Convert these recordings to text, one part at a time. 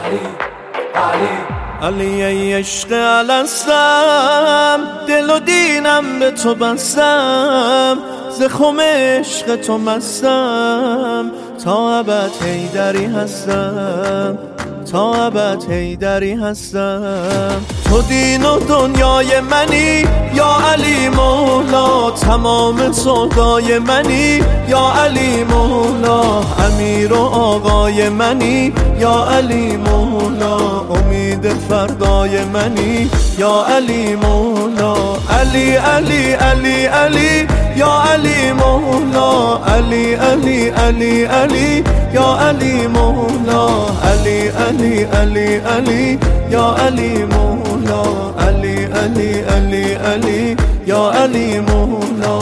علی ای عشق الستم، دل و دینم به تو بستم، ز خم عشق تو مستم، تا ابد حیدری هستم، تا ابد حیدری هستم. تو دین و دنیای منی یا علی مولا، تمام سودای منی یا علی مولا، امیر و آقای منی یا علی مولا، امید فردای منی یا علی مولا. علی علی علی علی یا علی مولا، علی علی علی علی یا علی مولا، علی علی علی علی یا علی مولا، علی علی علی علی یا علی مولا.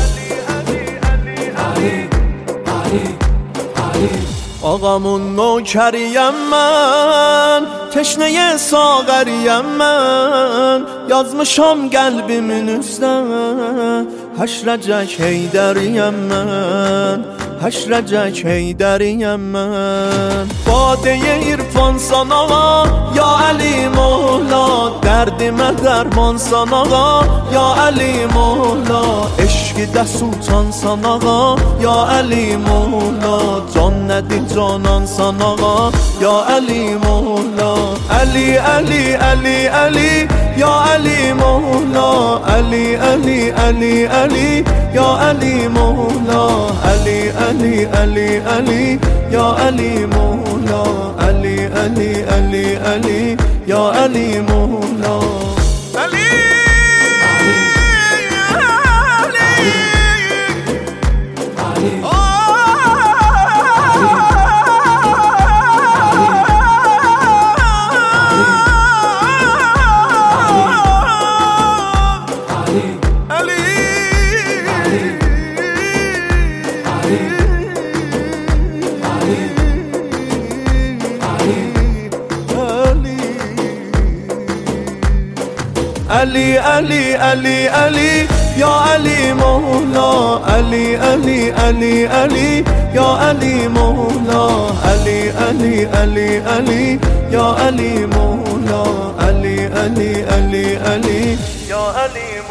آقامون نوکریم من، تشنه ساغریم من، yazmışam qəlbimin üstə həşrəcək heydəriyəm mən, həşrəcək heydəriyəm mən. Badeye irfan sana ya Ali Mola, dərdimə dərman sana ya Ali Mola, eşqidə sultan sana ya Ali Mola, can nədir canan sana ya Ali Mola. Ali Ali Ali Ali ya Ali Mola, Ali Ali Ali Ali ya Ali Mola, Ali Ali Ali Ali ya Ali Mola, Ali Ali Ali Ali ya Ali Mola. Ali Ali Ali Ali Ali ya Ali Mola, Ali Ali Ali Ali ya Ali Mola, Ali Ali Ali Ali ya Ali Mola, Ali Ali Ali Ali ya Ali Mola.